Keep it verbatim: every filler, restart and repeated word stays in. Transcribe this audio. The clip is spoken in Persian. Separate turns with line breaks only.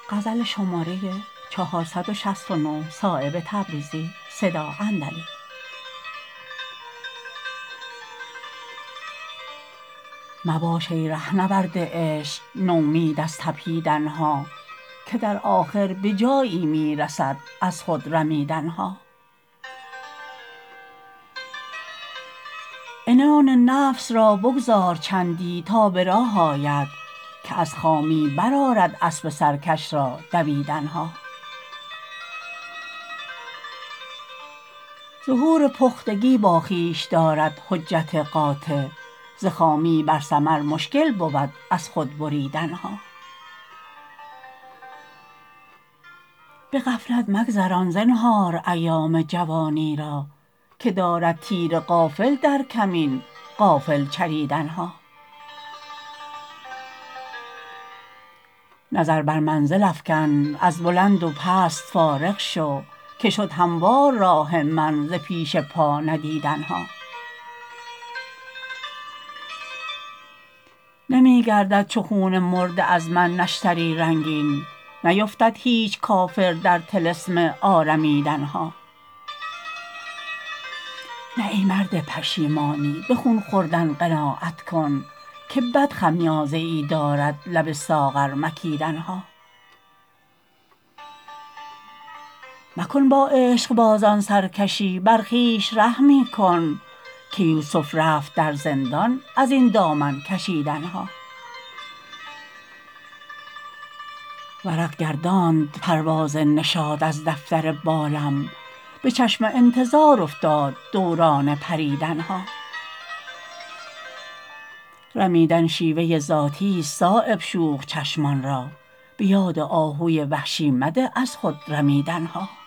مباش ای رهنورد عشق نومید از تپیدن ها که در آخر به جایی می رسد از خود رمیدن ها. عنان نفس را بگذار چندی تا به راه آید که از خامی برآرد اسب سرکش را دویدن ها. ظهور پختگی با خویش دارد حجت قاطع، ز خامی بر ثمر مشکل بود از خود بریدن ها. به غفلت مگذران زنهار ایام جوانی را که دارد تیر غافل در کمین غافل چریدن ها. نظر بر منزل افکن از بلند و پست فارغ شو که شد هموار راه من ز پیش پا ندیدن ها. نمی گردد چو خون مرده از من نشتری رنگین، نیفتد هیچ کافر در طلسم آرمیدن ها. نه ای مرد پشیمانی به خون خوردن قناعت کن که بد خمیازه ای دارد لب ساغر مکیدن ها. مکن با عشقبازان سرکشی بر خویش رحمی کن که یوسف رفت در زندان ازین دامن کشیدن ها. ورق گرداند پرواز نشاط از دفتر بالم، به چشم انتظار افتاد دوران پریدن ها. رمیدن شیوه ذاتی است صایب شوخ چشمان را، به یاد آهوی وحشی مده از خود رمیدن ها.